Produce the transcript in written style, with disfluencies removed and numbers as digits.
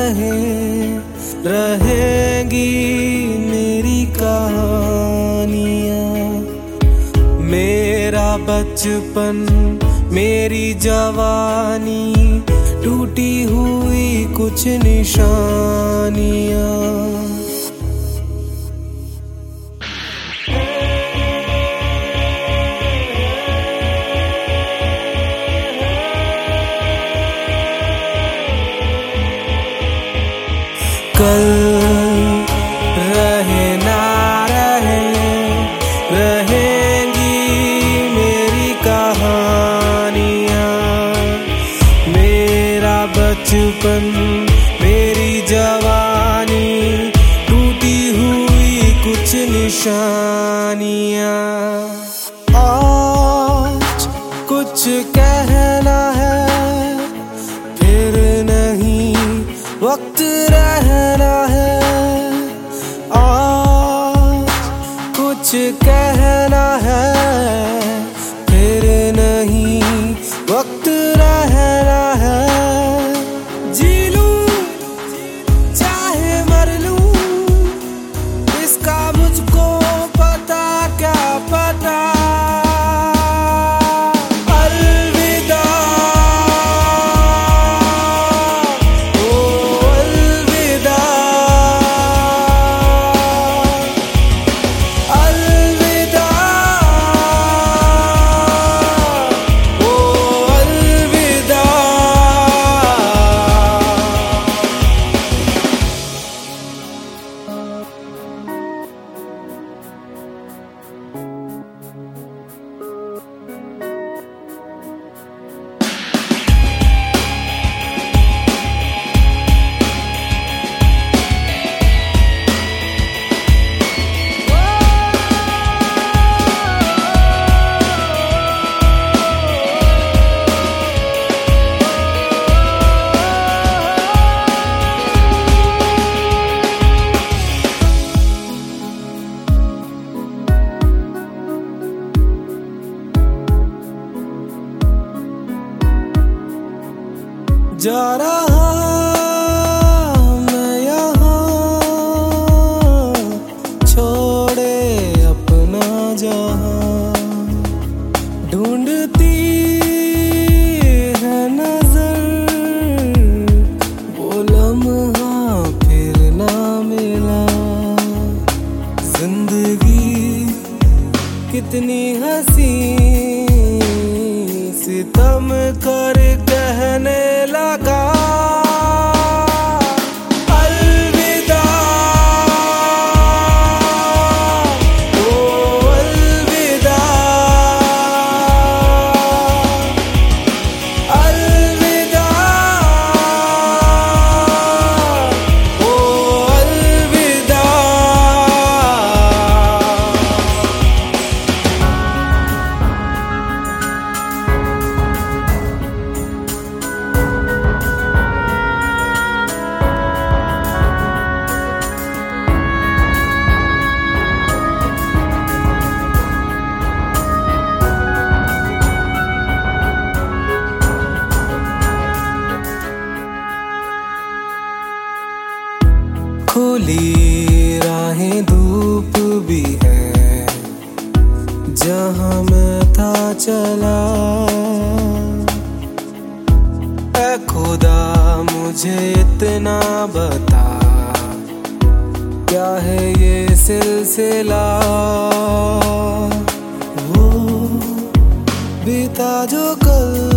रहेंगी मेरी कहानियाँ। मेरा बचपन, मेरी जवानी, टूटी हुई कुछ निशानियाँ। कल रहे ना रहे, रहेंगी मेरी कहानियाँ। मेरा बचपन, मेरी जवानी, टूटी हुई कुछ निशानियाँ। आज कुछ कहना है, फिर नहीं वक्त रहना है। आज कुछ कहना है, फिर नहीं वक्त रहना है। जी लूं चाहे मर लूं, इसका मुझको पता क्या पता। जा रहा मैं यहाँ, छोड़े अपना जहाँ। ढूंढती है नजर, वो लम्हा फिर ना मिला। जिंदगी कितनी हंसी, सितम कर कहने लगा। अलविदा ओ अलविदा, अलविदा ओ अलविदा। खुली राहें धूप भी है, जहाँ मैं था चला। ऐ खुदा मुझे इतना बता, क्या है ये सिलसिला। वो बीता जो कल